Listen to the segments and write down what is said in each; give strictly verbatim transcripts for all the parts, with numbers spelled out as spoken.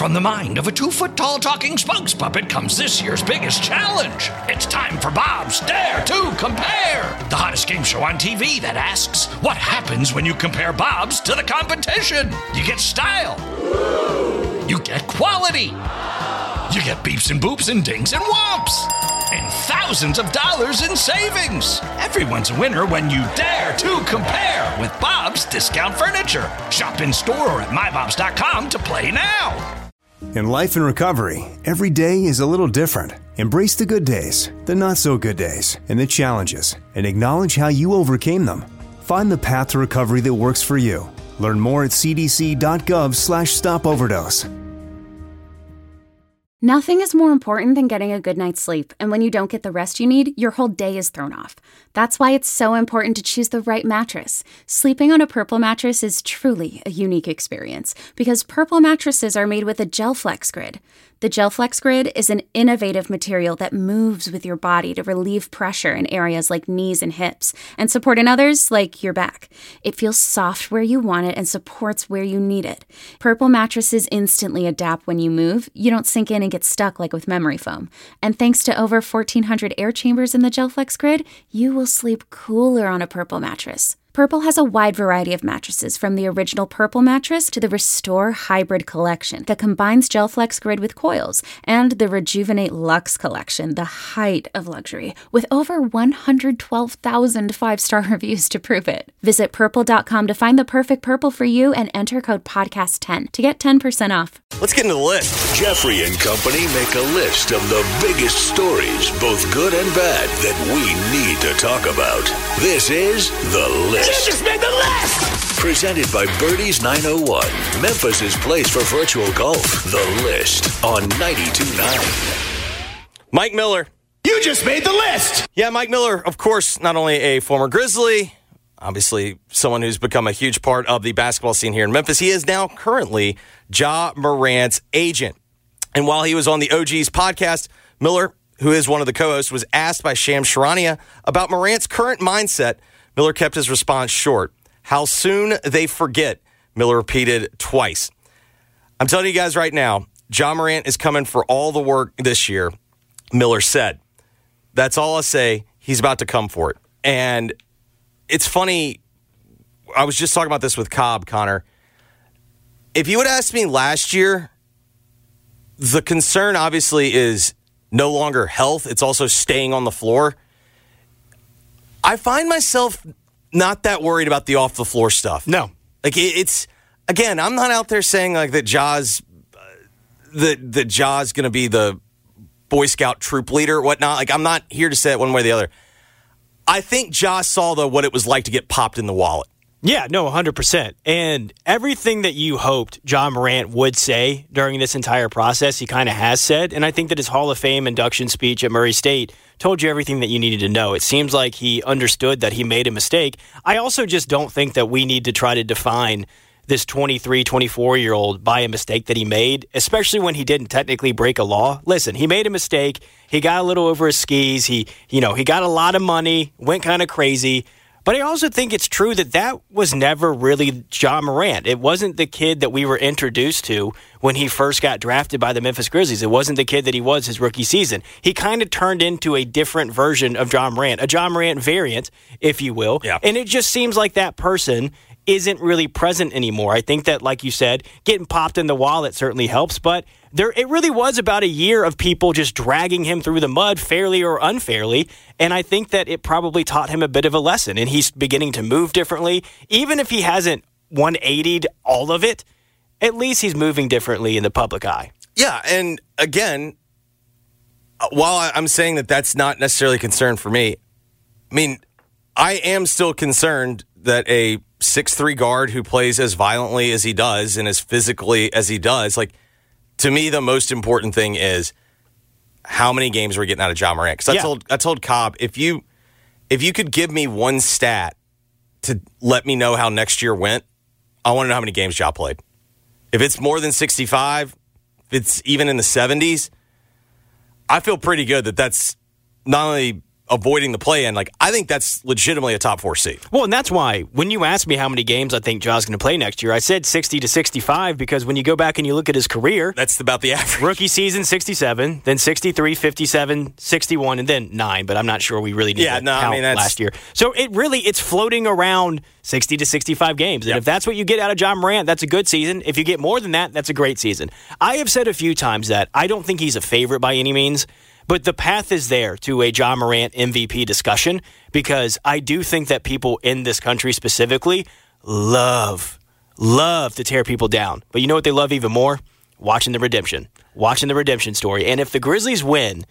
from the mind of a two-foot-tall talking spokes puppet comes this year's biggest challenge. It's time for Bob's Dare to Compare, the hottest game show on T V that asks, what happens when you compare Bobs to the competition? You get style. You get quality. You get beeps and boops and dings and whomps. And thousands of dollars in savings. Everyone's a winner when you dare to compare with Bob's Discount Furniture. Shop in store or at my bobs dot com to play now. In life and recovery, every day is a little different. Embrace the good days, the not so good days, and the challenges, and acknowledge how you overcame them. Find the path to recovery that works for you. Learn more at c d c dot gov slash stop overdose. Nothing is more important than getting a good night's sleep, and when you don't get the rest you need, your whole day is thrown off. That's why it's so important to choose the right mattress. Sleeping on a Purple mattress is truly a unique experience, because Purple mattresses are made with a GelFlex Grid. The GelFlex Grid is an innovative material that moves with your body to relieve pressure in areas like knees and hips, and support in others like your back. It feels soft where you want it and supports where you need it. Purple mattresses instantly adapt when you move. You don't sink in and get stuck like with memory foam. And thanks to over fourteen hundred air chambers in the GelFlex Grid, you will sleep cooler on a Purple mattress. Purple has a wide variety of mattresses, from the original Purple mattress to the Restore Hybrid collection that combines GelFlex Grid with coils, and the Rejuvenate Luxe collection, the height of luxury, with over one hundred twelve thousand five-star reviews to prove it. Visit purple dot com to find the perfect Purple for you and enter code podcast ten to get ten percent off. Let's get into the list. Jeffrey and company make a list of the biggest stories, both good and bad, that we need to talk about. This is The List. You just made the list! Presented by Birdies nine oh one, Memphis' place for virtual golf. The List on ninety-two point nine. Mike Miller. You just made the list! Yeah, Mike Miller, of course, not only a former Grizzly, obviously someone who's become a huge part of the basketball scene here in Memphis. He is now currently Ja Morant's agent. And while he was on the O Gs podcast, Miller, who is one of the co-hosts, was asked by Shams Charania about Morant's current mindset. Miller kept his response short. How soon they forget, Miller repeated twice. I'm telling you guys right now, Ja Morant is coming for all the work this year, Miller said. That's all I'll say. He's about to come for it. And it's funny, I was just talking about this with Cobb, Connor. If you would ask me last year, the concern obviously is no longer health. It's also staying on the floor. I find myself not that worried about the off-the-floor stuff. No. Like, it, it's, again, I'm not out there saying, like, that Ja's, uh, that, that Ja's going to be the Boy Scout troop leader or whatnot. Like, I'm not here to say it one way or the other. I think Ja saw, though, what it was like to get popped in the wallet. Yeah, no, one hundred percent. And everything that you hoped Ja Morant would say during this entire process, he kind of has said. And I think that his Hall of Fame induction speech at Murray State told you everything that you needed to know. It seems like he understood that he made a mistake. I also just don't think that we need to try to define this twenty-three, twenty-four-year-old by a mistake that he made, especially when he didn't technically break a law. Listen, he made a mistake. He got a little over his skis. He, you know, he got a lot of money, went kind of crazy. But I also think it's true that that was never really Ja Morant. It wasn't the kid that we were introduced to when he first got drafted by the Memphis Grizzlies. It wasn't the kid that he was his rookie season. He kind of turned into a different version of Ja Morant, a Ja Morant variant, if you will. Yeah. And it just seems like that person isn't really present anymore. I think that, like you said, getting popped in the wallet certainly helps, but there it really was about a year of people just dragging him through the mud, fairly or unfairly, and I think that it probably taught him a bit of a lesson, and he's beginning to move differently. Even if he hasn't one eightied all of it, at least he's moving differently in the public eye. Yeah, and again, while I'm saying that that's not necessarily a concern for me, I mean, I am still concerned that a six three guard who plays as violently as he does and as physically as he does, like, to me, the most important thing is how many games we're getting out of Ja Morant. Because I, yeah. told, I told Cobb, if you if you could give me one stat to let me know how next year went, I want to know how many games Ja played. If it's more than sixty-five, if it's even in the seventies, I feel pretty good that that's not only avoiding the play-in, like I think that's legitimately a top four seed. Well, and that's why when you asked me how many games I think Ja's going to play next year, I said sixty to sixty-five because when you go back and you look at his career, that's about the average. Rookie season sixty-seven, then sixty-three, fifty-seven, sixty-one, and then nine. But I'm not sure we really need yeah, to no, count I mean, that's... last year. So it really it's floating around sixty to sixty-five games, and yep. if that's what you get out of John Morant, that's a good season. If you get more than that, that's a great season. I have said a few times that I don't think he's a favorite by any means. But the path is there to a John Morant M V P discussion because I do think that people in this country specifically love, love to tear people down. But you know what they love even more? Watching the redemption. Watching the redemption story. And if the Grizzlies win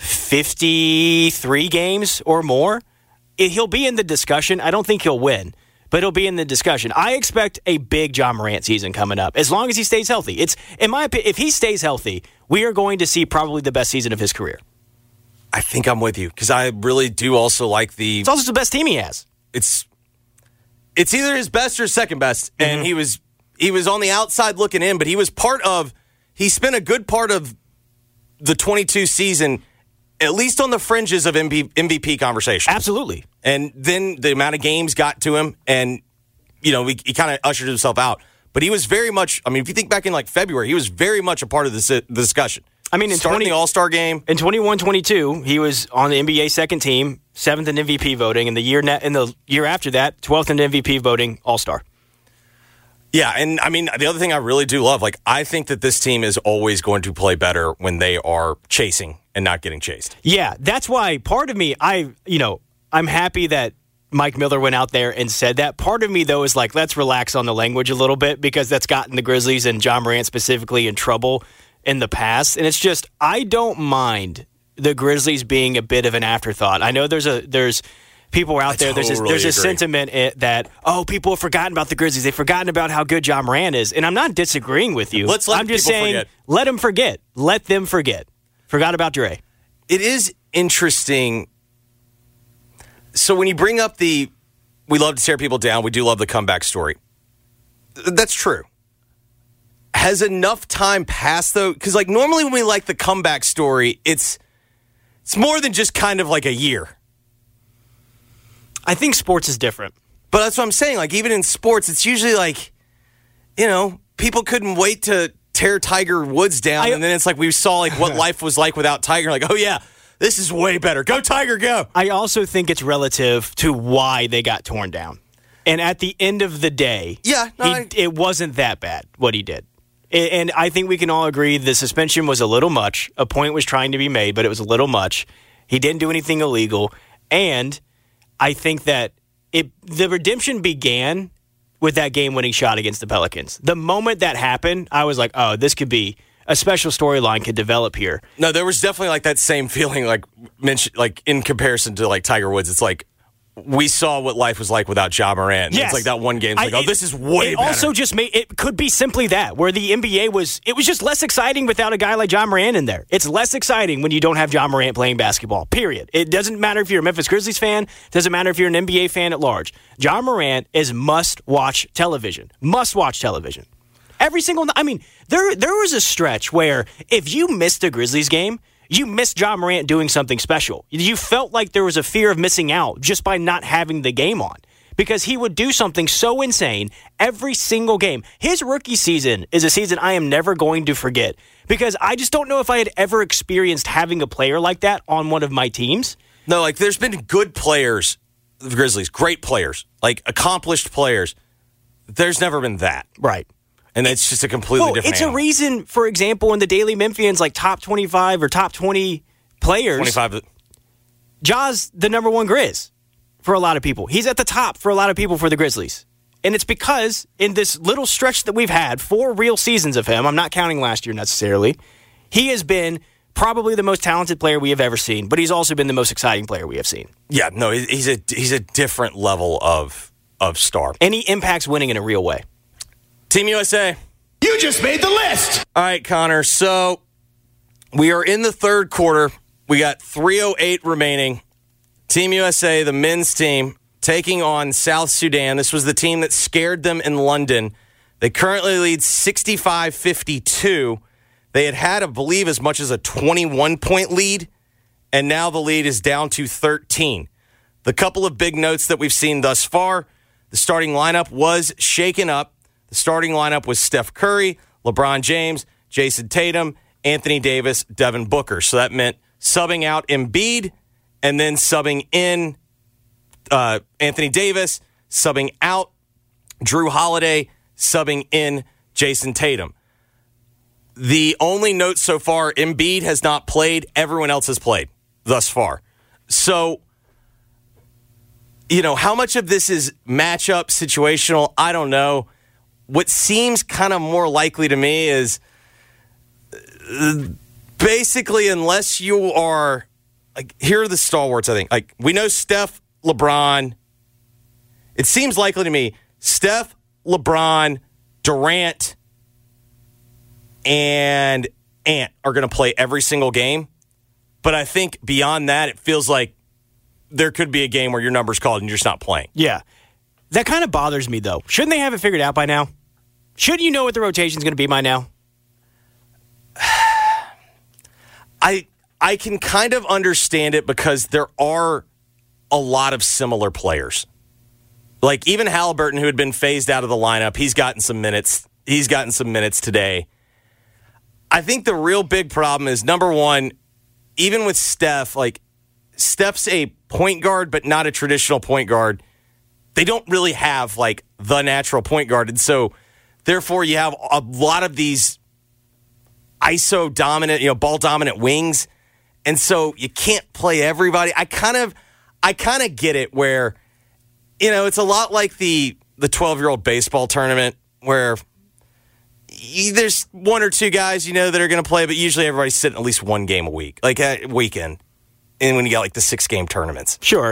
fifty-three games or more, it, he'll be in the discussion. I don't think he'll win, but he'll be in the discussion. I expect a big John Morant season coming up as long as he stays healthy. It's in my opinion, if he stays healthy, we are going to see probably the best season of his career. I think I'm with you because I really do also like the. It's also the best team he has. It's it's either his best or second best, mm-hmm. and he was he was on the outside looking in, but he was part of. He spent a good part of the twenty-two season, at least on the fringes of M V P conversation. Absolutely. And then the amount of games got to him, and you know he, he kind of ushered himself out. But he was very much. I mean, if you think back in like February, he was very much a part of this, the discussion. I mean, in starting twenty, the All-Star game in twenty-one twenty-two, he was on the N B A second team, seventh in M V P voting, and the year net, in the year after that, twelfth in M V P voting, All-Star. Yeah, and I mean, the other thing I really do love, like, I think that this team is always going to play better when they are chasing and not getting chased. Yeah, that's why part of me, I, you know, I'm happy that Mike Miller went out there and said that. Part of me, though, is like, let's relax on the language a little bit because that's gotten the Grizzlies and John Morant specifically in trouble in the past. And it's just, I don't mind the Grizzlies being a bit of an afterthought. I know there's a there's people out I there, totally there's a, there's a agree. sentiment that, oh, people have forgotten about the Grizzlies. They've forgotten about how good John Morant is. And I'm not disagreeing with you. Let's let I'm just people saying, forget. let them forget. Let them forget. Forgot about Dre. It is interesting. So when you bring up the, we love to tear people down, we do love the comeback story. That's true. Has enough time passed, though? Because, like, normally when we like the comeback story, it's it's more than just kind of like a year. I think sports is different. But that's what I'm saying. Like, even in sports, it's usually like, you know, people couldn't wait to tear Tiger Woods down. I, and then it's like we saw, like, what life was like without Tiger. Like, oh, yeah, this is way better. Go, Tiger, go. I also think it's relative to why they got torn down. And at the end of the day, yeah, no, he, I, it wasn't that bad, what he did. And I think we can all agree the suspension was a little much. A point was trying to be made, but it was a little much. He didn't do anything illegal. And I think that it the redemption began with that game-winning shot against the Pelicans. The moment that happened, I was like, oh, this could be a special storyline could develop here. No, there was definitely like that same feeling, like mentioned, like in comparison to like Tiger Woods. It's like we saw what life was like without Ja Morant. Yes. It's like that one game. It's like, I, oh, this is way it better. Also, just made it could be simply that where the N B A was. It was just less exciting without a guy like Ja Morant in there. It's less exciting when you don't have Ja Morant playing basketball. Period. It doesn't matter if you're a Memphis Grizzlies fan. It doesn't matter if you're an N B A fan at large. Ja Morant is must-watch television. Must-watch television. Every single. I mean, there there was a stretch where if you missed a Grizzlies game, you missed Ja Morant doing something special. You felt like there was a fear of missing out just by not having the game on because he would do something so insane every single game. His rookie season is a season I am never going to forget because I just don't know if I had ever experienced having a player like that on one of my teams. No, like there's been good players, the Grizzlies, great players, like accomplished players. There's never been that. Right. And it's just a completely well, different It's animal. a reason, for example, in the Daily Memphians, like top twenty-five or top twenty players. twenty-five. Ja's the number one Grizz for a lot of people. He's at the top for a lot of people for the Grizzlies. And it's because in this little stretch that we've had, four real seasons of him, I'm not counting last year necessarily, he has been probably the most talented player we have ever seen, but he's also been the most exciting player we have seen. Yeah, no, he's a he's a different level of of star. And he impacts winning in a real way. Team U S A. You just made the list. All right, Connor. So we are in the third quarter. We got three oh eight remaining. Team U S A, the men's team, taking on South Sudan. This was the team that scared them in London. They currently lead sixty-five fifty-two. They had had, I believe, as much as a twenty-one point lead and now the lead is down to thirteen. The couple of big notes that we've seen thus far, the starting lineup was shaken up. The starting lineup was Steph Curry, LeBron James, Jason Tatum, Anthony Davis, Devin Booker. So that meant subbing out Embiid and then subbing in uh, Anthony Davis, subbing out Drew Holiday, subbing in Jason Tatum. The only note so far, Embiid has not played. Everyone else has played thus far. So, you know, how much of this is matchup situational? I don't know. What seems kind of more likely to me is basically, unless you are, like, here are the stalwarts, I think. Like, we know Steph, LeBron. It seems likely to me, Steph, LeBron, Durant, and Ant are going to play every single game. But I think beyond that, it feels like there could be a game where your number's called and you're just not playing. Yeah. That kind of bothers me, though. Shouldn't they have it figured out by now? Shouldn't you know what the rotation's going to be by now? I I can kind of understand it because there are a lot of similar players. Like, even Halliburton, who had been phased out of the lineup, he's gotten some minutes. He's gotten some minutes today. I think the real big problem is, number one, even with Steph, like, Steph's a point guard, but not a traditional point guard. They don't really have, like, the natural point guard. And so, therefore, you have a lot of these I S O dominant, you know, ball dominant wings. And so you can't play everybody. I kind of, I kind of get it where, you know, it's a lot like the the twelve-year-old baseball tournament where you, there's one or two guys, you know, that are going to play, but usually everybody's sitting at least one game a week, like a weekend. And when you got like the six-game tournaments. Sure.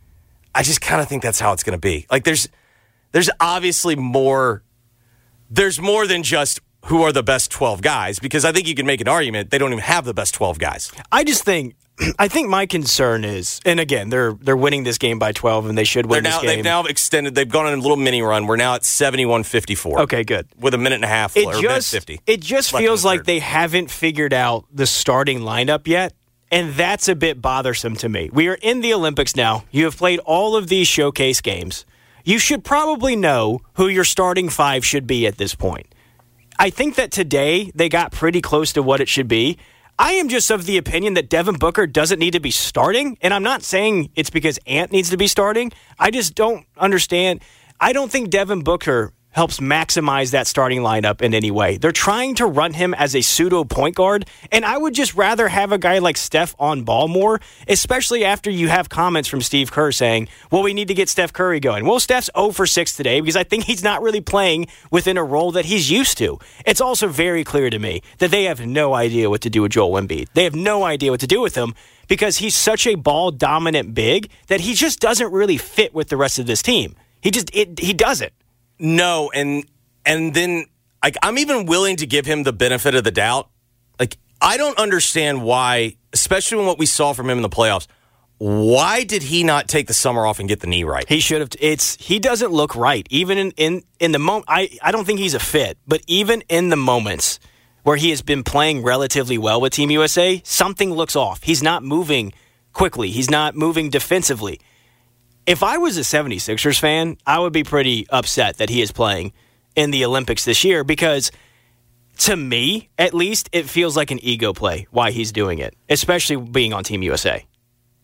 I just kind of think that's how it's going to be. Like, there's there's obviously more, there's more than just who are the best twelve guys, because I think you can make an argument they don't even have the best twelve guys. I just think, I think my concern is, and again, they're they're winning this game by twelve, and they should win now, this game. They've now extended, they've gone on a little mini run. We're now at seventy-one fifty-four. Okay, good. With a minute and a half, it or just, minute fifty. It just feels like they haven't figured out the starting lineup yet, and that's a bit bothersome to me. We are in the Olympics now. You have played all of these showcase games. You should probably know who your starting five should be at this point. I think that today they got pretty close to what it should be. I am just of the opinion that Devin Booker doesn't need to be starting, and I'm not saying it's because Ant needs to be starting. I just don't understand. I don't think Devin Booker helps maximize that starting lineup in any way. They're trying to run him as a pseudo point guard, and I would just rather have a guy like Steph on ball more, especially after you have comments from Steve Kerr saying, well, we need to get Steph Curry going. Well, Steph's zero for six today because I think he's not really playing within a role that he's used to. It's also very clear to me that they have no idea what to do with Joel Embiid. They have no idea what to do with him because he's such a ball-dominant big that he just doesn't really fit with the rest of this team. He just it, he doesn't. No, and and then like I'm even willing to give him the benefit of the doubt. Like, I don't understand why, especially when what we saw from him in the playoffs, why did he not take the summer off and get the knee right? He should have. It's he doesn't look right. Even in in, in the moment, I, I don't think he's a fit. But even in the moments where he has been playing relatively well with Team U S A, something looks off. He's not moving quickly. He's not moving defensively. If I was a seventy-sixers fan, I would be pretty upset that he is playing in the Olympics this year because, to me, at least, it feels like an ego play why he's doing it, especially being on Team U S A.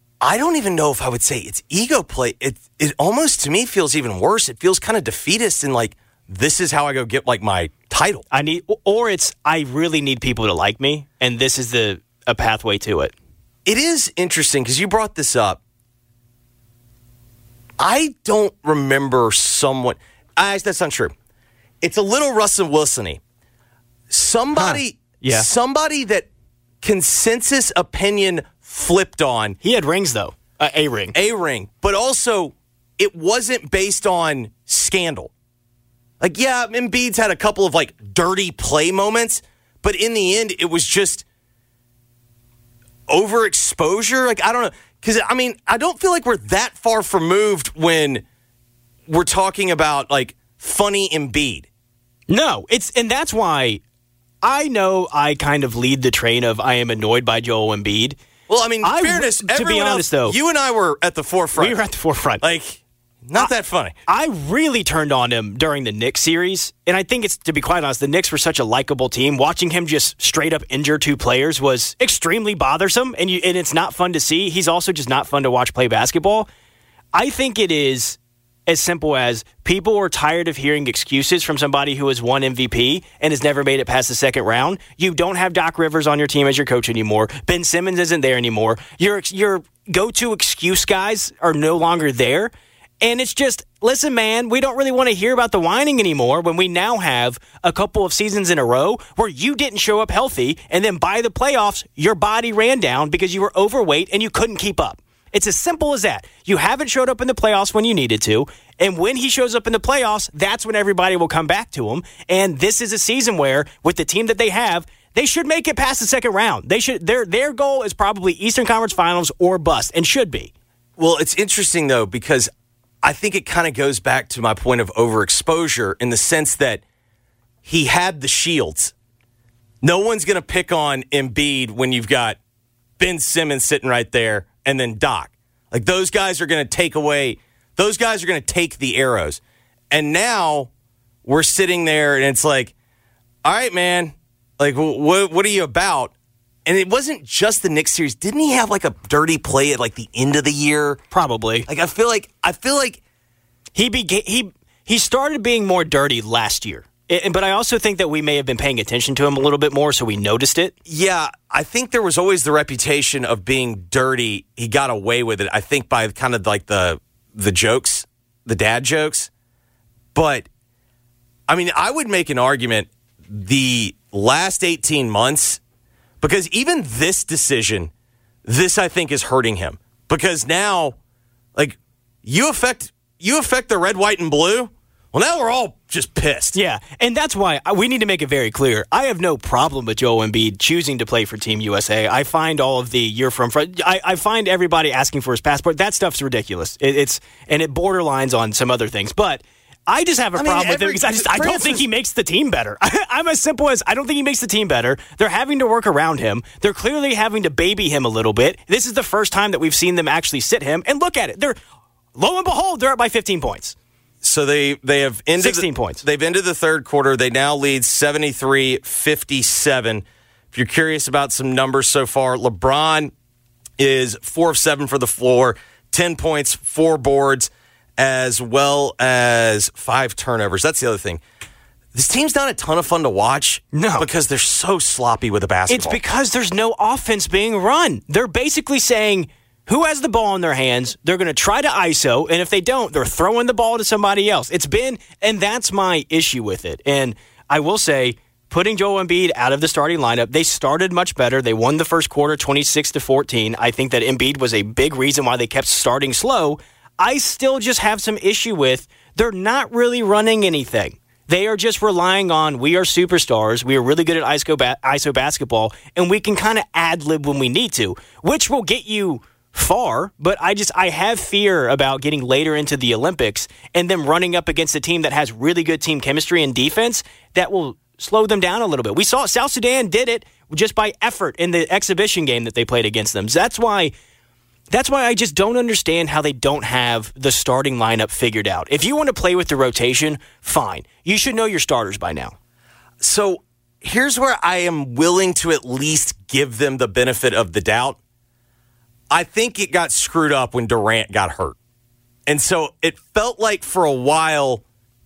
I don't even know if I would say it's ego play. It it almost, to me, feels even worse. It feels kind of defeatist and like, this is how I go get, like, my title. I need, or it's, I really need people to like me, and this is the a pathway to it. It is interesting because you brought this up. I don't remember someone. I, that's not true. It's a little Russell Wilson-y. Somebody, huh. yeah. somebody that consensus opinion flipped on. He had rings, though. Uh, a ring. A ring. But also, it wasn't based on scandal. Like, yeah, Embiid's had a couple of, like, dirty play moments, but in the end, it was just overexposure. Like, I don't know. Because, I mean, I don't feel like we're that far removed when we're talking about, like, funny Embiid. No, it's and that's why I know I kind of lead the train of I am annoyed by Joel Embiid. Well, I mean, I, fairness, to everyone be honest, else, though, you and I were at the forefront. We were at the forefront. Like, not I, that funny. I really turned on him during the Knicks series, and I think it's, to be quite honest, the Knicks were such a likable team. Watching him just straight up injure two players was extremely bothersome, and, you, and it's not fun to see. He's also just not fun to watch play basketball. I think it is as simple as people are tired of hearing excuses from somebody who has won M V P and has never made it past the second round. You don't have Doc Rivers on your team as your coach anymore. Ben Simmons isn't there anymore. Your, your go-to excuse guys are no longer there. And it's just, listen, man, we don't really want to hear about the whining anymore when we now have a couple of seasons in a row where you didn't show up healthy, and then by the playoffs, your body ran down because you were overweight and you couldn't keep up. It's as simple as that. You haven't showed up in the playoffs when you needed to, and when he shows up in the playoffs, that's when everybody will come back to him. And this is a season where, with the team that they have, they should make it past the second round. They should. Their their goal is probably Eastern Conference Finals or bust, and should be. Well, it's interesting, though, because I think it kind of goes back to my point of overexposure in the sense that he had the shields. No one's going to pick on Embiid when you've got Ben Simmons sitting right there and then Doc. Like, those guys are going to take away, those guys are going to take the arrows. And now we're sitting there and it's like, all right, man, like, what, what are you about? And it wasn't just the Knicks series. Didn't he have like a dirty play at like the end of the year? Probably. Like, I feel like, I feel like he began, he, he started being more dirty last year. It, but I also think that we may have been paying attention to him a little bit more, so we noticed it. Yeah, I think there was always the reputation of being dirty. He got away with it, I think, by kind of like the the jokes, the dad jokes. But, I mean, I would make an argument the last eighteen months, because even this decision, this, I think, is hurting him. Because now, like, you affect you affect the red, white, and blue. Well, now we're all just pissed. Yeah, and that's why we need to make it very clear. I have no problem with Joel Embiid choosing to play for Team U S A. I find all of the you're from I, I find everybody asking for his passport. That stuff's ridiculous. It, it's and it borderlines on some other things. But I just have a I mean, problem every, with him because I just I don't think he makes the team better. I'm as simple as I don't think he makes the team better. They're having to work around him. They're clearly having to baby him a little bit. This is the first time that we've seen them actually sit him. And look at it. They're lo and behold, they're up by fifteen points. So they, they have ended sixteen the, points. They've ended the third quarter. They now lead seventy-three fifty-seven. If you're curious about some numbers so far, LeBron is four of seven for the floor, ten points, four boards, as well as five turnovers. That's the other thing. This team's not a ton of fun to watch. No. Because they're so sloppy with the basketball. It's because there's no offense being run. They're basically saying, who has the ball in their hands? They're going to try to I S O, and if they don't, they're throwing the ball to somebody else. It's been, and that's my issue with it. And I will say, putting Joel Embiid out of the starting lineup, they started much better. They won the first quarter twenty-six to fourteen. I think that Embiid was a big reason why they kept starting slow. I still just have some issue with they're not really running anything. They are just relying on, we are superstars, we are really good at I S O, ba- I S O basketball, and we can kind of ad-lib when we need to, which will get you far, but I just I have fear about getting later into the Olympics and them running up against a team that has really good team chemistry and defense that will slow them down a little bit. We saw South Sudan did it just by effort in the exhibition game that they played against them. So that's why that's why I just don't understand how they don't have the starting lineup figured out. If you want to play with the rotation, fine. You should know your starters by now. So here's where I am willing to at least give them the benefit of the doubt. I think it got screwed up when Durant got hurt. And so it felt like for a while,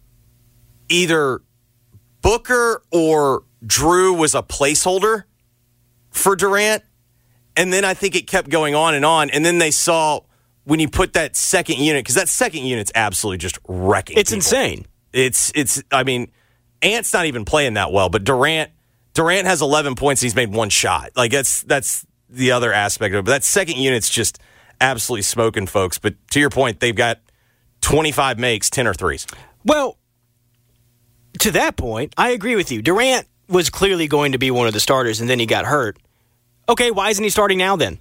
either Booker or Drew was a placeholder for Durant. And then I think it kept going on and on. And then they saw when you put that second unit, because that second unit's absolutely just wrecking It's people. insane. It's, it's, I mean, Ant's not even playing that well, but Durant, Durant has eleven points and he's made one shot. Like, that's, that's, the other aspect of it. But that second unit's just absolutely smoking, folks. But to your point, they've got twenty-five makes, ten or threes. Well, to that point, I agree with you. Durant was clearly going to be one of the starters, and then he got hurt. Okay, why isn't he starting now then?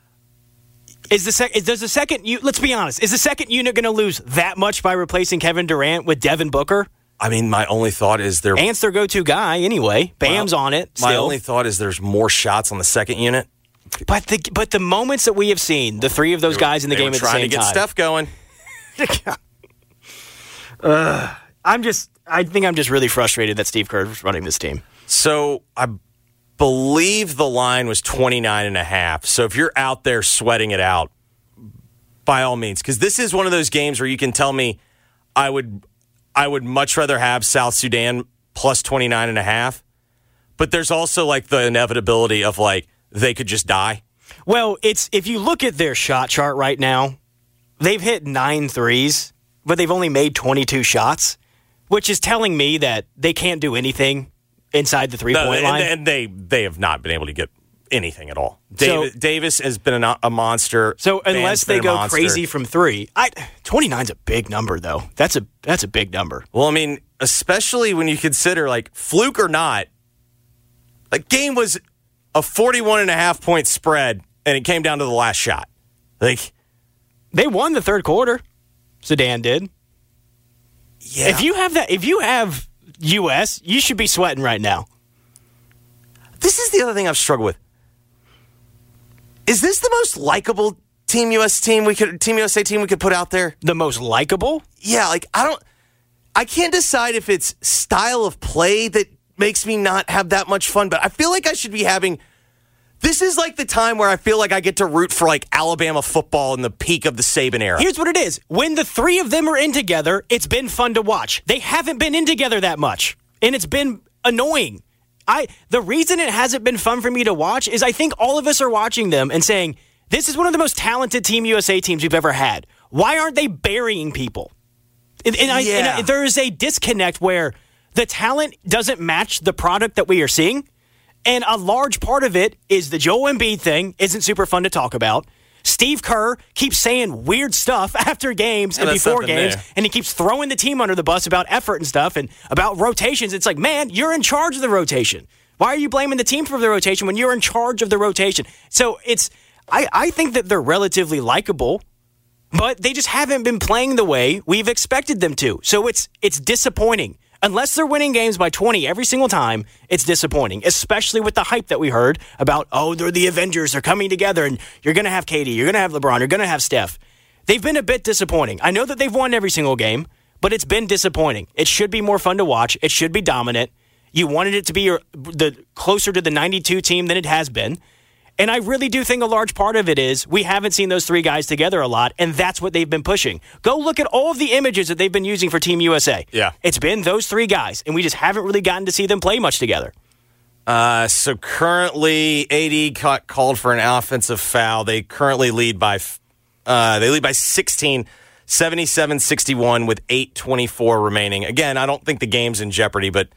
Is the sec- is, does the second u- let's be honest, is the second unit going to lose that much by replacing Kevin Durant with Devin Booker? I mean, my only thought is they're Ant's their go-to guy anyway. Bam's well, on it still. My only thought is there's more shots on the second unit. But the but the moments that we have seen, the three of those guys in the they game were at the same trying to get time. Steph going. uh, I'm just, I think I'm just really frustrated that Steve Kerr is running this team. So I believe the line was twenty-nine and a half. So if you're out there sweating it out, by all means, because this is one of those games where you can tell me I would, I would much rather have South Sudan plus twenty-nine and a half. But there's also like the inevitability of like they could just die. Well, it's if you look at their shot chart right now, they've hit nine threes, but they've only made twenty-two shots, which is telling me that they can't do anything inside the three-point no, line. And, and they they have not been able to get anything at all. Davis, So, Davis has been a, a monster. So Van's unless been they a go monster. crazy from three, I twenty-nine's a big number, though. That's a that's a big number. Well, I mean, especially when you consider, like, fluke or not, the game was a forty-one and a half point spread, and it came down to the last shot. Like, They won the third quarter. Sudan did. yeah. If you have that, if you have U S, you should be sweating right now. This is the other thing I've struggled with. Is this the most likable Team U S team we could Team U S A team we could put out there? The most likable? Yeah, like I don't I can't decide if it's style of play that makes me not have that much fun, but I feel like I should be having this is like the time where I feel like I get to root for like Alabama football in the peak of the Saban era. Here's what it is. When the three of them are in together, it's been fun to watch. They haven't been in together that much, and it's been annoying. I the reason it hasn't been fun for me to watch is I think all of us are watching them and saying, this is one of the most talented Team U S A teams we've ever had. Why aren't they burying people? And, and, I, Yeah. and I, there is a disconnect where the talent doesn't match the product that we are seeing. And a large part of it is the Joel Embiid thing isn't super fun to talk about. Steve Kerr keeps saying weird stuff after games Yeah, and that's before nothing games, new. and he keeps throwing the team under the bus about effort and stuff and about rotations. It's like, man, you're in charge of the rotation. Why are you blaming the team for the rotation when you're in charge of the rotation? So it's, I, I think that they're relatively likable, but they just haven't been playing the way we've expected them to. So it's it's disappointing. Unless they're winning games by twenty every single time, it's disappointing, especially with the hype that we heard about, oh, they're the Avengers, they're coming together, and you're going to have K D, you're going to have LeBron, you're going to have Steph. They've been a bit disappointing. I know that they've won every single game, but it's been disappointing. It should be more fun to watch. It should be dominant. You wanted it to be your, the closer to the ninety-two team than it has been. And I really do think a large part of it is we haven't seen those three guys together a lot, and that's what they've been pushing. Go look at all of the images that they've been using for Team U S A. Yeah. It's been those three guys, and we just haven't really gotten to see them play much together. Uh, so currently, A D got called for an offensive foul. They currently lead by uh, they lead by sixteen, seventy-seven sixty-one with eight twenty-four remaining. Again, I don't think the game's in jeopardy, but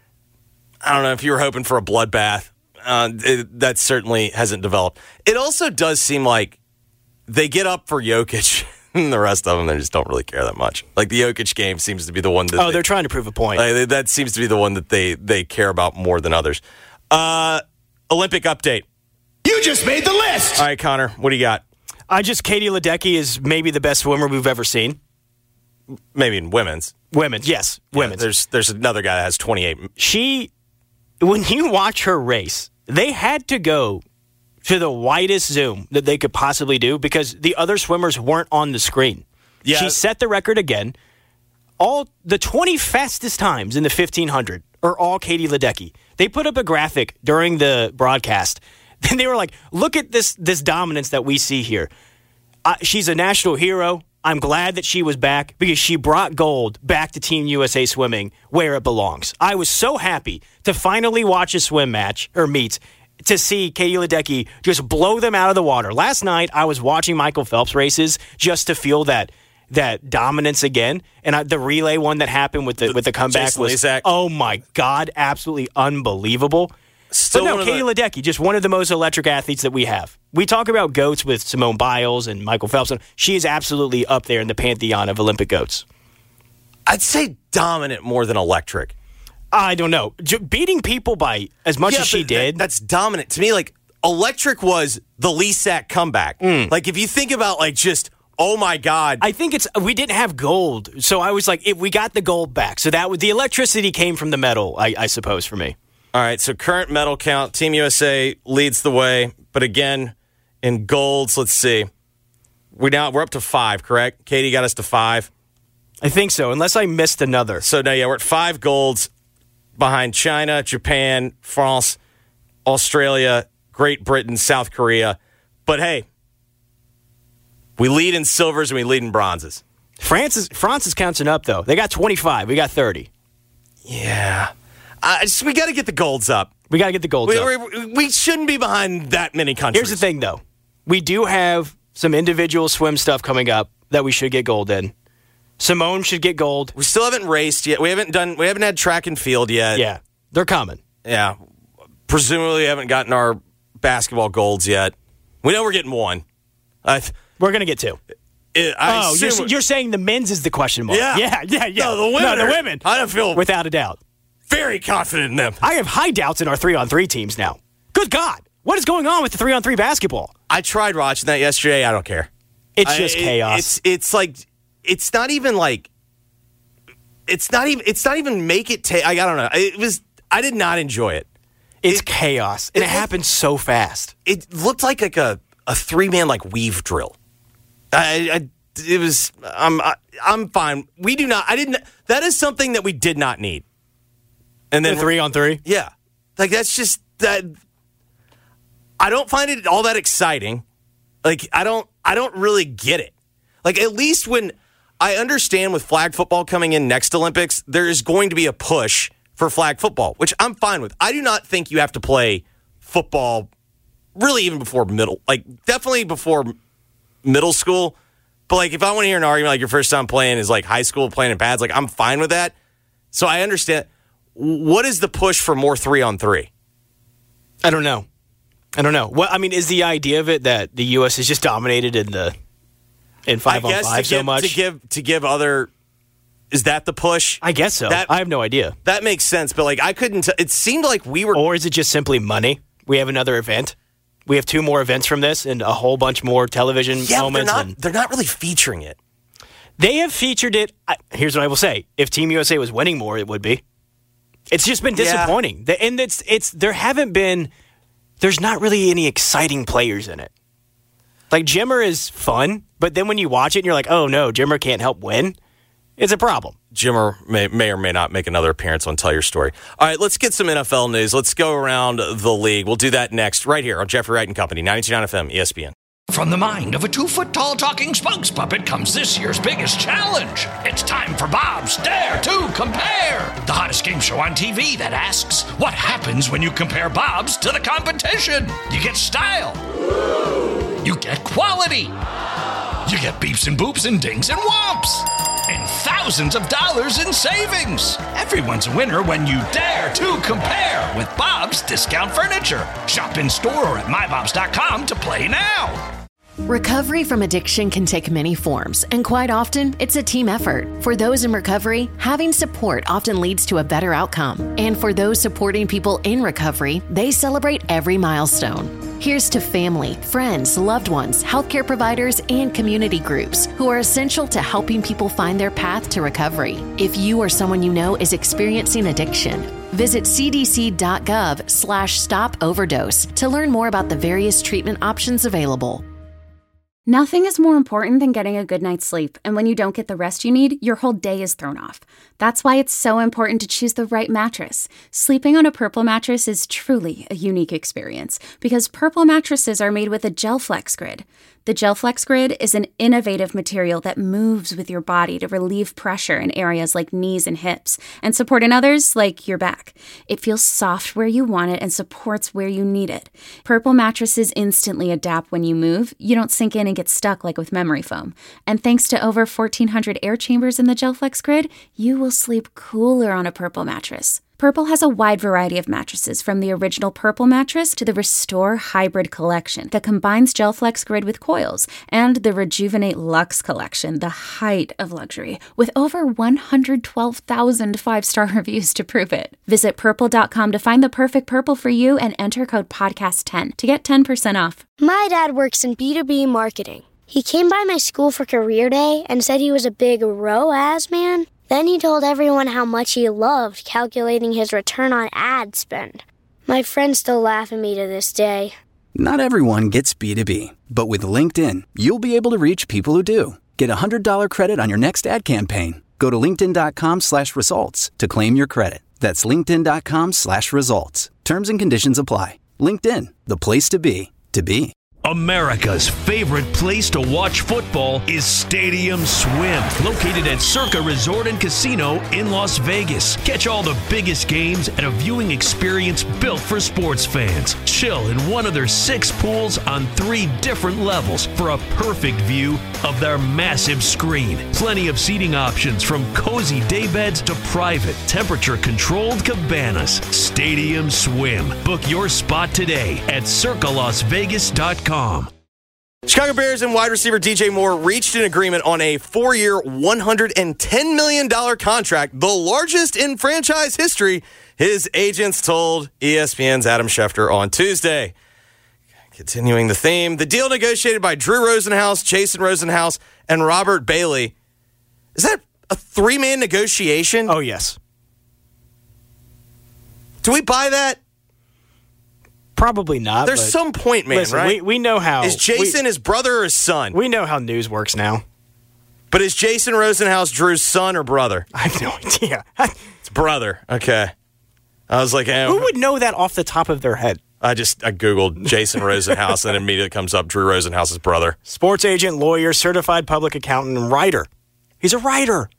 I don't know if you were hoping for a bloodbath. Uh, it, that certainly hasn't developed. It also does seem like they get up for Jokic, and the rest of them, they just don't really care that much. Like the Jokic game seems to be the one that Oh, they, they're trying to prove a point. like, that seems to be the one that they, they care about more than others. Uh, Olympic update. You just made the list. All right, Connor, what do you got? I just, Katie Ledecky is maybe the best swimmer we've ever seen. Maybe in women's. Women's, yes, women's. Yeah, there's there's another guy that has twenty-eight. She, when you watch her race, they had to go to the widest zoom that they could possibly do because the other swimmers weren't on the screen. Yeah. She set the record again. All the twenty fastest times in the fifteen hundred are all Katie Ledecky. They put up a graphic during the broadcast, and they were like, "Look at this this dominance that we see here. Uh, she's a national hero. I'm glad that she was back because she brought gold back to Team U S A Swimming where it belongs. I was so happy to finally watch a swim match or meet to see Katie Ledecky just blow them out of the water. Last night, I was watching Michael Phelps races just to feel that that dominance again. And I, the relay one that happened with the with the comeback Jason was, Lezak. oh my God, absolutely unbelievable. Still but no, one of Katie the- Ledecky, just one of the most electric athletes that we have. We talk about GOATs with Simone Biles and Michael Phelps. And she is absolutely up there in the pantheon of Olympic GOATs. I'd say dominant more than electric. I don't know. J- beating people by as much Yeah, as she but did. that- that's dominant to me. Like electric was the Lezak comeback. Like if you think about like just oh my God. I think it's we didn't have gold, so I was like, if we got the gold back, so that was the electricity came from the medal. I, I suppose for me. All All right, so current medal count, Team U S A leads the way. But again, in golds, let's see. We now, we're up to five, correct? Katie got us to five. I think so, unless I missed another. So now, yeah, we're at five golds behind China, Japan, France, Australia, Great Britain, South Korea. But hey, we lead in silvers and we lead in bronzes. France is France is counting up, though. They got twenty-five. We got thirty. Yeah. Uh, just, we got to get the golds up. We got to get the golds we, up. We, we shouldn't be behind that many countries. Here's the thing, though. We do have some individual swim stuff coming up that we should get gold in. Simone should get gold. We still haven't raced yet. We haven't done. We haven't had track and field yet. Yeah, they're coming. Yeah. Presumably haven't gotten our basketball golds yet. We know we're getting one. I th- we're going to get two. It, I oh, you're, you're saying the men's is the question mark. Yeah. Yeah, yeah, yeah. No, the women. No, the are, women. I don't feel without a doubt. Very confident in them. I have high doubts in our three-on-three teams now. Good God. What is going on with the three-on-three basketball? I tried watching that yesterday. I don't care. It's just I, chaos. It's it's like it's not even like it's not even it's not even make it take. I don't know. It was I did not enjoy it. It's it, chaos, and it, it happened so fast. It looked like like a, a three man like weave drill. I, I it was I'm I, I'm fine. We do not. I didn't. That is something that we did not need. And then the three on three. Yeah, like that's just that. I don't find it all that exciting. Like I don't. I don't really get it. Like at least when I understand with flag football coming in next Olympics, there is going to be a push for flag football, which I'm fine with. I do not think you have to play football really even before middle, like definitely before middle school. But like if I want to hear an argument like your first time playing is like high school playing in pads, like I'm fine with that. So I understand. What is the push for more three on three? I don't know. I don't know. What I mean is the idea of it that the U S is just dominated in the in five I guess on five to give, so much to give to give other. Is that the push? I guess so. That, I have no idea. That makes sense, but like I couldn't. T- it seemed like we were. Or is it just simply money? We have another event. We have two more events from this, and a whole bunch more television yeah, moments. They're not, and they're not really featuring it. They have featured it. I, here's what I will say: if Team U S A was winning more, it would be. It's just been disappointing, yeah. and it's it's there haven't been. There's not really any exciting players in it. Like Jimmer is fun, but then when you watch it, and you're like, oh no, Jimmer can't help win. It's a problem. Jimmer may, may or may not make another appearance on Tell Your Story. All right, let's get some N F L news. Let's go around the league. We'll do that next, right here on Jeffrey Wright and Company, ninety-two point nine F M, E S P N. From the mind of a two-foot-tall talking spokes puppet comes this year's biggest challenge. It's time for Bob's Dare to Compare, the hottest game show on T V that asks, what happens when you compare Bob's to the competition? You get style. You get quality. You get beeps and boops and dings and whomps. And thousands of dollars in savings. Everyone's a winner when you dare to compare with Bob's Discount Furniture. Shop in store or at my bobs dot com to play now. Recovery from addiction can take many forms, and quite often, it's a team effort. For those in recovery, having support often leads to a better outcome. And for those supporting people in recovery, they celebrate every milestone. Here's to family, friends, loved ones, healthcare providers, and community groups who are essential to helping people find their path to recovery. If you or someone you know is experiencing addiction, visit c d c dot gov slash stop overdose to learn more about the various treatment options available. Nothing is more important than getting a good night's sleep, and when you don't get the rest you need, your whole day is thrown off. That's why it's so important to choose the right mattress. Sleeping on a Purple mattress is truly a unique experience, because Purple mattresses are made with a GelFlex Grid. The GelFlex Grid is an innovative material that moves with your body to relieve pressure in areas like knees and hips, and support in others like your back. It feels soft where you want it and supports where you need it. Purple mattresses instantly adapt when you move. You don't sink in and get stuck like with memory foam. And thanks to over fourteen hundred air chambers in the GelFlex Grid, you will sleep cooler on a Purple mattress. Purple has a wide variety of mattresses, from the original Purple mattress to the Restore Hybrid collection that combines GelFlex Grid with coils, and the Rejuvenate Luxe collection, the height of luxury, with over one hundred twelve thousand five-star reviews to prove it. Visit purple dot com to find the perfect Purple for you and enter code podcast ten to get ten percent off. My dad works in B two B marketing. He came by my school for career day and said he was a big R O A S man. Then he told everyone how much he loved calculating his return on ad spend. My friends still laugh at me to this day. Not everyone gets B two B, but with LinkedIn, you'll be able to reach people who do. Get a one hundred dollars credit on your next ad campaign. Go to linkedin.com slash results to claim your credit. That's linkedin.com slash results. Terms and conditions apply. LinkedIn, the place to be, to be. America's favorite place to watch football is Stadium Swim, located at Circa Resort and Casino in Las Vegas. Catch all the biggest games at a viewing experience built for sports fans. Chill in one of their six pools on three different levels for a perfect view of their massive screen. Plenty of seating options from cozy daybeds to private, temperature-controlled cabanas. Stadium Swim. Book your spot today at circa las vegas dot com. Chicago Bears and wide receiver D J Moore reached an agreement on a four-year, one hundred ten million dollars contract, the largest in franchise history, his agents told E S P N's Adam Schefter on Tuesday. Continuing the theme, the deal negotiated by Drew Rosenhaus, Jason Rosenhaus, and Robert Bailey. Is that a three-man negotiation? Oh, yes. Do we buy that? Probably not. There's but some point, man, listen, right? We, we know how. Is Jason we, his brother or his son? We know how news works now. But is Jason Rosenhaus Drew's son or brother? I have no idea. It's brother. Okay. I was like, eh, who would know that off the top of their head? I just I Googled Jason Rosenhaus and it immediately comes up Drew Rosenhaus' brother. Sports agent, lawyer, certified public accountant, and writer. He's a writer.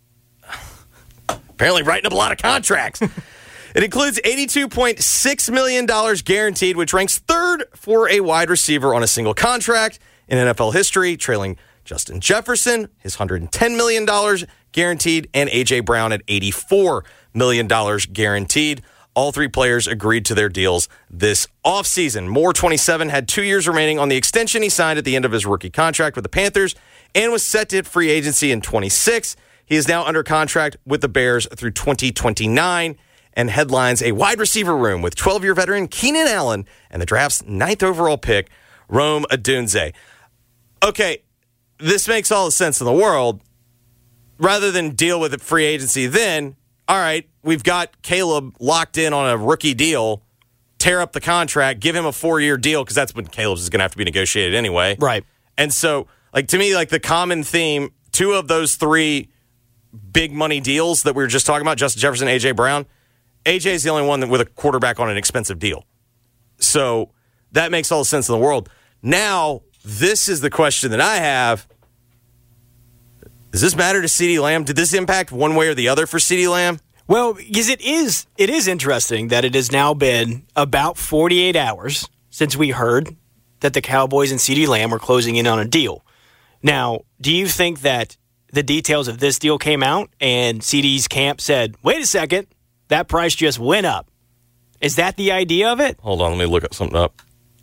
Apparently writing up a lot of contracts. It includes eighty-two point six million dollars guaranteed, which ranks third for a wide receiver on a single contract in N F L history, trailing Justin Jefferson, his one hundred ten million dollars guaranteed, and A J. Brown at eighty-four million dollars guaranteed. All three players agreed to their deals this offseason. Moore, twenty-seven, had two years remaining on the extension he signed at the end of his rookie contract with the Panthers and was set to hit free agency in twenty-six. He is now under contract with the Bears through twenty twenty-nine. And headlines a wide receiver room with twelve-year veteran Keenan Allen and the draft's ninth overall pick, Rome Odunze. Okay, this makes all the sense in the world. Rather than deal with a free agency then, all right, we've got Caleb locked in on a rookie deal, tear up the contract, give him a four-year deal, because that's when Caleb's is going to have to be negotiated anyway. Right. And so, like to me, like the common theme, two of those three big money deals that we were just talking about, Justin Jefferson, A J. Brown, A J is the only one that with a quarterback on an expensive deal. So that makes all the sense in the world. Now, this is the question that I have. Does this matter to CeeDee Lamb? Did this impact one way or the other for CeeDee Lamb? Well, because it is, it is interesting that it has now been about forty-eight hours since we heard that the Cowboys and CeeDee Lamb were closing in on a deal. Now, do you think that the details of this deal came out and CeeDee's camp said, wait a second, that price just went up? Is that the idea of it? Hold on, let me look up something up.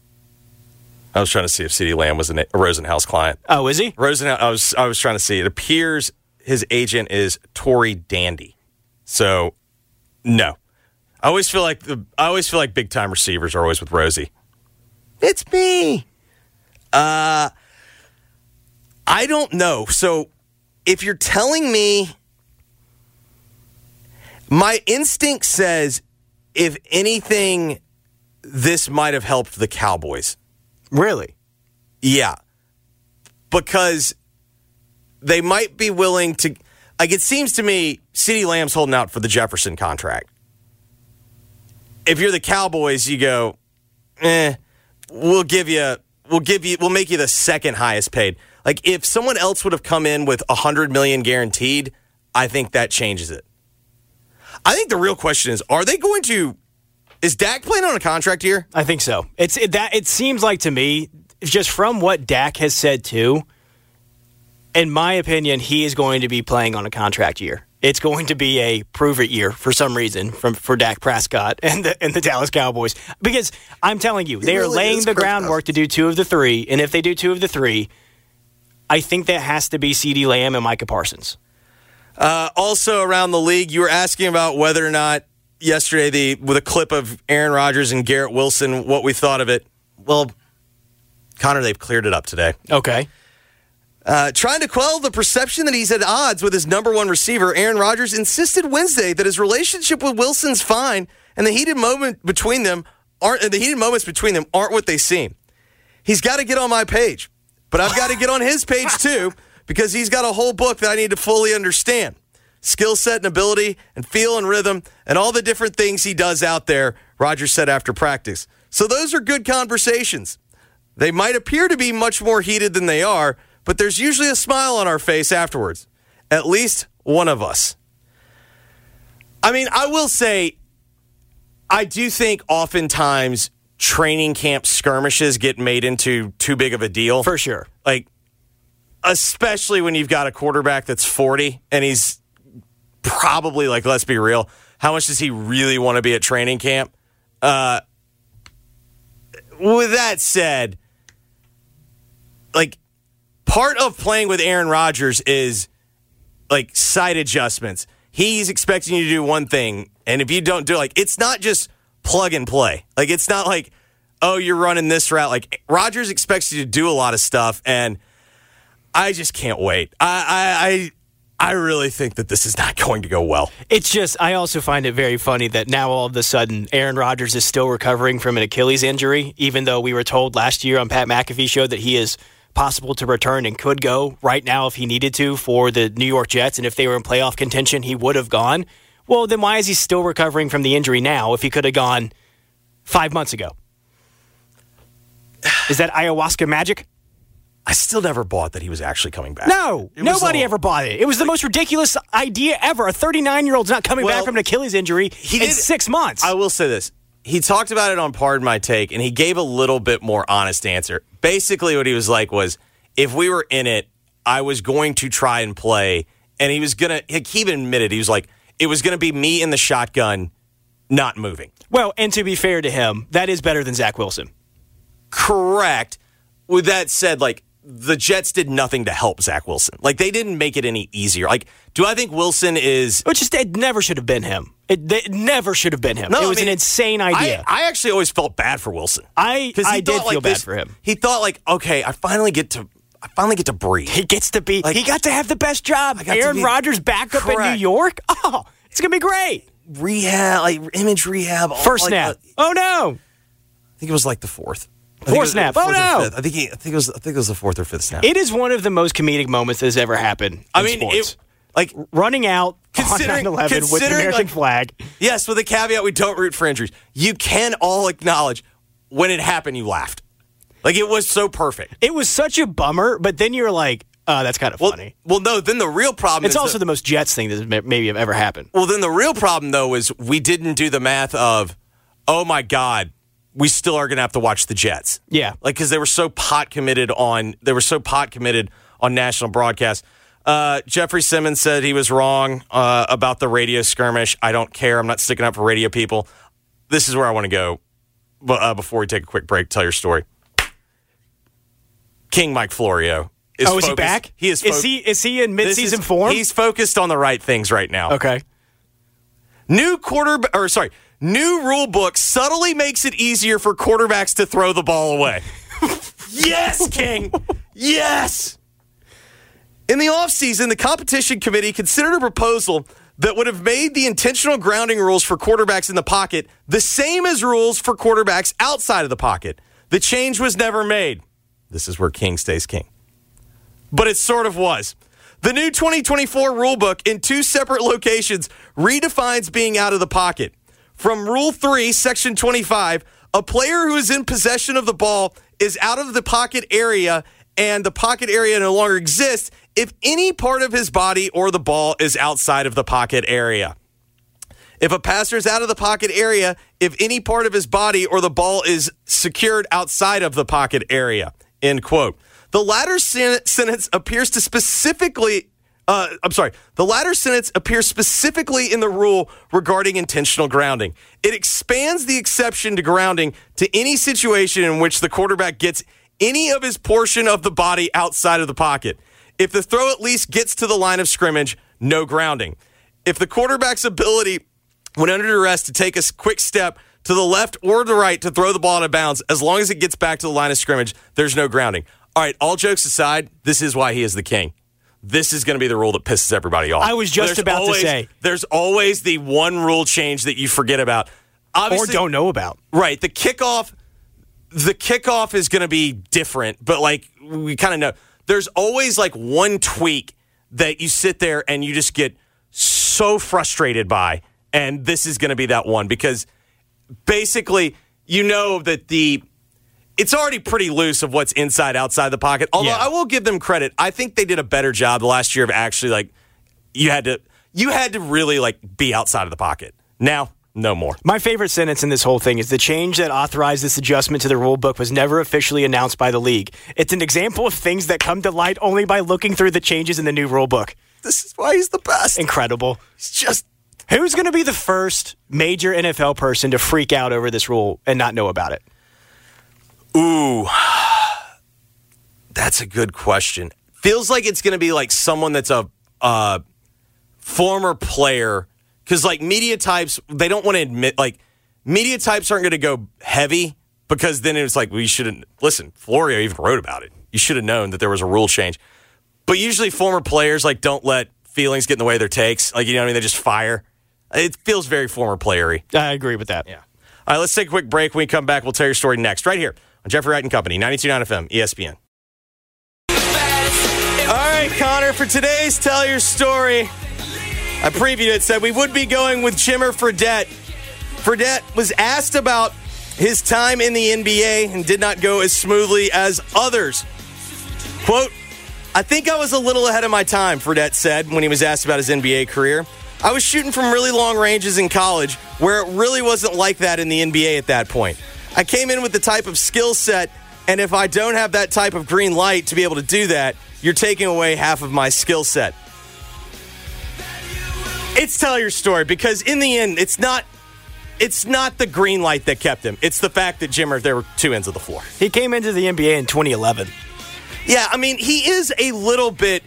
I was trying to see if CeeDee Lamb was a Rosenhaus client. Oh, is he? Rosenhaus, I was, I was trying to see. It appears his agent is Tory Dandy. So, no. I always feel like the I always feel like big time receivers are always with Rosie. It's me. Uh, I don't know. So, if you're telling me, my instinct says, if anything, this might have helped the Cowboys. Really? Yeah. Because they might be willing to, like it seems to me, CeeDee Lamb's holding out for the Jefferson contract. If you're the Cowboys, you go, eh, we'll give you, we'll give you, we'll make you the second highest paid. Like if someone else would have come in with a hundred million guaranteed, I think that changes it. I think the real question is, are they going to, is Dak playing on a contract here? I think so. It's it, that. It seems like to me, just from what Dak has said too, in my opinion, he is going to be playing on a contract year. It's going to be a prove-it year for some reason from for Dak Prescott and the and the Dallas Cowboys. Because I'm telling you, they are really laying the groundwork to do two of the three, and if they do two of the three, I think that has to be CeeDee Lamb and Micah Parsons. Uh, also around the league, you were asking about whether or not yesterday, the with a clip of Aaron Rodgers and Garrett Wilson, what we thought of it. Well, Connor, they've cleared it up today. Okay. Uh, trying to quell the perception that he's at odds with his number one receiver, Aaron Rodgers insisted Wednesday that his relationship with Wilson's fine, and the heated moment between them aren't the heated moments between them aren't what they seem. He's got to get on my page, but I've got to get on his page too, because he's got a whole book that I need to fully understand. Skill set and ability and feel and rhythm and all the different things he does out there, Rodgers said after practice. So those are good conversations. They might appear to be much more heated than they are, but there's usually a smile on our face afterwards. At least one of us. I mean, I will say, I do think oftentimes training camp skirmishes get made into too big of a deal. For sure. Like, especially when you've got a quarterback that's forty and he's probably, like, let's be real, how much does he really want to be at training camp? Uh, with that said, like, part of playing with Aaron Rodgers is, like, sight adjustments. He's expecting you to do one thing, and if you don't do it, like, it's not just plug and play. Like, it's not like, oh, you're running this route. Like, Rodgers expects you to do a lot of stuff, and I just can't wait. I I I, I really think that this is not going to go well. It's just, I also find it very funny that now all of a sudden Aaron Rodgers is still recovering from an Achilles injury, even though we were told last year on Pat McAfee show that he is possible to return and could go right now if he needed to for the New York Jets, and if they were in playoff contention, he would have gone. Well, then why is he still recovering from the injury now if he could have gone five months ago? Is that ayahuasca magic? I still never bought that he was actually coming back. No, It was nobody all- ever bought it. It was the most ridiculous idea ever. A thirty-nine-year-old's not coming Well, back from an Achilles injury he in did- six months. I will say this. He talked about it on Pardon My Take, and he gave a little bit more honest answer. Basically, what he was like was, if we were in it, I was going to try and play, and he was going to, he even admitted, he was like, it was going to be me in the shotgun, not moving. Well, and to be fair to him, that is better than Zach Wilson. Correct. With that said, like, the Jets did nothing to help Zach Wilson. Like, they didn't make it any easier. Like, do I think Wilson is... It just, it never should have been him. It, it never should have been him. No, it was I mean, an insane idea. I, I actually always felt bad for Wilson. I, 'Cause he I did thought, like, feel bad this- for him. He thought, like, okay, I finally get to... I finally get to breathe. He gets to be, Like, he got to have the best job. got to Aaron be- Rodgers back up in New Correct. York. Oh, it's going to be great. Rehab, like, image rehab. all- First like, snap. uh, Oh, no. I think it was like the fourth. I think Fourth it was- snap. fourth Oh, or no. fifth. I think he, I think it was. I think it was the fourth or fifth snap. It is one of the most comedic moments that has ever happened in I mean, sports. it, like Running out on Considering- nine eleven with the considering, American like- flag. yes, with the caveat, we don't root for injuries. You can all acknowledge when it happened, you laughed. Like, it was so perfect. It was such a bummer, but then you're like, oh, that's kind of Well, funny. well, no. Then the real problem. It's is also that, the most Jets thing that may- maybe have ever happened. well. Then the real problem though is we didn't do the math of, oh my God, we still are going to have to watch the Jets. Yeah. Like, because they were so pot committed on they were so pot committed on national broadcast. Uh, Jeffrey Simmons said he was wrong uh, about the radio skirmish. I don't care. I'm not sticking up for radio people. This is where I want to go. But uh, before we take a quick break, tell your story. King Mike Florio is Oh, is he focused- back? He is. Is fo- he is he in this midseason is- form? He's focused on the right things right now. Okay. New quarter, or sorry, new rule book subtly makes it easier for quarterbacks to throw the ball away. Yes, King. Yes. In the offseason, the competition committee considered a proposal that would have made the intentional grounding rules for quarterbacks in the pocket the same as rules for quarterbacks outside of the pocket. The change was never made. This is where King stays king. But it sort of was. The new twenty twenty-four rulebook in two separate locations redefines being out of the pocket. From Rule three, Section twenty-five, a player who is in possession of the ball is out of the pocket area and the pocket area no longer exists if any part of his body or the ball is outside of the pocket area. If a passer is out of the pocket area, if any part of his body or the ball is secured outside of the pocket area, end quote. The latter sen- sentence appears to specifically, uh, I'm sorry, the latter sentence appears specifically in the rule regarding intentional grounding. It expands the exception to grounding to any situation in which the quarterback gets any of his portion of the body outside of the pocket. If the throw at least gets to the line of scrimmage, no grounding. If the quarterback's ability when under duress to take a quick step to the left or the right to throw the ball out of bounds, as long as it gets back to the line of scrimmage, there's no grounding. All right, all jokes aside, this is why he is the king. This is going to be the rule that pisses everybody off. I was just there's about always, to say. There's always the one rule change that you forget about. Obviously, or don't know about. Right. The kickoff, the kickoff is going to be different, but like we kind of know. There's always like one tweak that you sit there and you just get so frustrated by, and this is going to be that one because basically you know that the it's already pretty loose of what's inside, outside the pocket. Although yeah. I will give them credit. I think they did a better job last year of actually like you had to you had to really like be outside of the pocket. Now, no more. My favorite sentence in this whole thing is the change that authorized this adjustment to the rule book was never officially announced by the league. It's an example of things that come to light only by looking through the changes in the new rule book. This is why he's the best. Incredible. It's just who's going to be the first major N F L person to freak out over this rule and not know about it? Ooh, that's a good question. Feels like it's going to be like someone that's a uh, former player because like media types, they don't want to admit, like media types aren't going to go heavy because then it's like, we shouldn't, listen, Florio even wrote about it. You should have known that there was a rule change. But usually former players like don't let feelings get in the way of their takes. Like, you know what I mean? They just fire. It feels very former playery. I agree with that. Yeah. All right, let's take a quick break. When we come back, we'll tell your story next, right here on Jeffrey Wright and Company, ninety-two point nine F M, E S P N. All right, Connor, for today's Tell Your Story, I previewed it, said we would be going with Jimmer Fredette. Fredette was asked about his time in the N B A and did not go as smoothly as others. Quote, I think I was a little ahead of my time, Fredette said when he was asked about his N B A career. I was shooting from really long ranges in college where it really wasn't like that in the N B A at that point. I came in with the type of skill set, and if I don't have that type of green light to be able to do that, you're taking away half of my skill set. It's Tell Your Story because in the end, it's not it's not the green light that kept him. It's the fact that Jimmer, there were two ends of the floor. He came into the N B A in twenty eleven. Yeah, I mean, he is a little bit...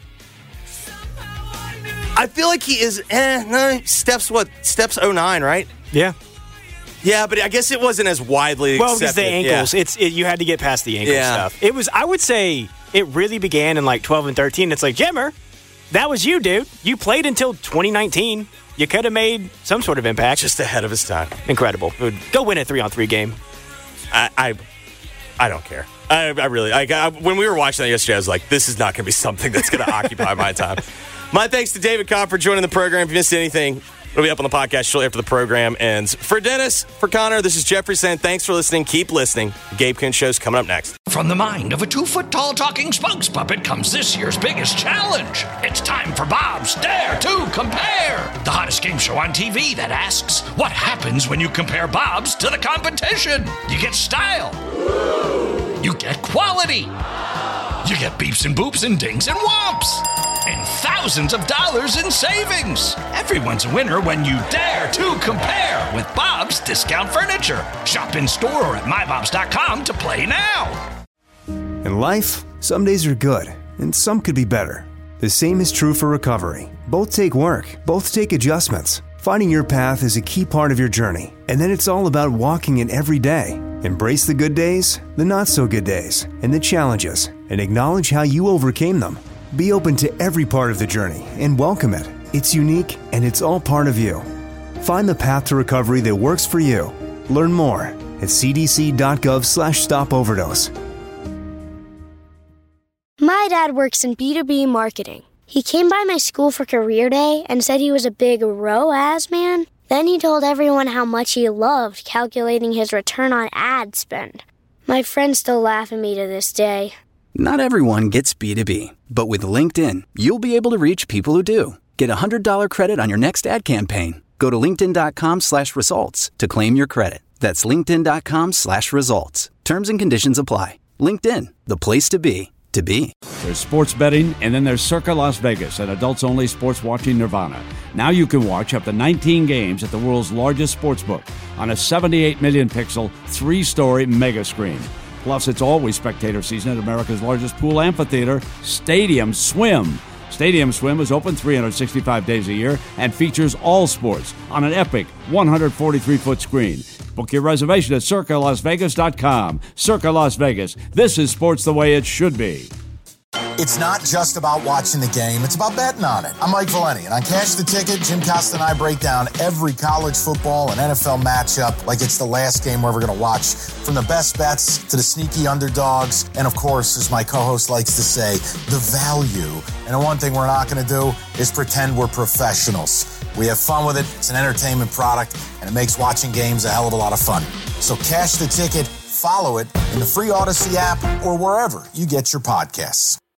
I feel like he is... Eh, no, Steph's what? Steph's oh nine, right? Yeah. Yeah, but I guess it wasn't as widely well, accepted. Well, because the ankles, yeah. it's it, you had to get past the ankle yeah. stuff. It was, I would say, it really began in like twelve and thirteen. It's like, Jimmer, that was you, dude. You played until twenty nineteen. You could have made some sort of impact. Just ahead of his time. Incredible. Go win a three-on-three game. I I, I don't care. I, I really, I, I, when we were watching that yesterday, I was like, this is not going to be something that's going to occupy my time. My thanks to David Cobb for joining the program. If you missed anything, it'll be up on the podcast shortly after the program ends. For Dennis, for Connor, this is Jeffrey saying thanks for listening. Keep listening. The Gabe Kuhn Show's coming up next. From the mind of a two-foot-tall talking spokes puppet comes this year's biggest challenge. It's time for Bob's Dare to Compare, the hottest game show on T V that asks, what happens when you compare Bob's to the competition? You get style. You get quality. You get beeps and boops and dings and whomps. And thousands of dollars in savings. Everyone's a winner when you dare to compare with Bob's Discount Furniture. Shop in store or at my bobs dot com to play now. In life, some days are good, and some could be better. The same is true for recovery. Both take work, both take adjustments. Finding your path is a key part of your journey, and then it's all about walking it every day. Embrace the good days, the not-so-good days, and the challenges, and acknowledge how you overcame them. Be open to every part of the journey and welcome it. It's unique, and it's all part of you. Find the path to recovery that works for you. Learn more at c d c dot gov slash stop overdose. My dad works in B two B marketing. He came by my school for career day and said he was a big R O A S man. Then he told everyone how much he loved calculating his return on ad spend. My friends still laugh at me to this day. Not everyone gets B two B, but with LinkedIn, you'll be able to reach people who do. Get a one hundred dollars credit on your next ad campaign. Go to linkedin dot com slash results to claim your credit. That's linkedin dot com slash results. Terms and conditions apply. LinkedIn, the place to be, to be. There's sports betting, and then there's Circa Las Vegas, an adults-only sports watching nirvana. Now you can watch up to nineteen games at the world's largest sportsbook on a seventy-eight million pixel, three-story mega screen. Plus, it's always spectator season at America's largest pool amphitheater, Stadium Swim. Stadium Swim is open three hundred sixty-five days a year and features all sports on an epic one hundred forty-three foot screen. Book your reservation at circa las vegas dot com. Circa Las Vegas. This is sports the way it should be. It's not just about watching the game, it's about betting on it. I'm Mike Valeni, and on Cash the Ticket, Jim Costa and I break down every college football and N F L matchup like it's the last game we're ever going to watch. From the best bets to the sneaky underdogs, and of course, as my co-host likes to say, the value. And the one thing we're not going to do is pretend we're professionals. We have fun with it, it's an entertainment product, and it makes watching games a hell of a lot of fun. So Cash the Ticket, follow it in the free Odyssey app or wherever you get your podcasts.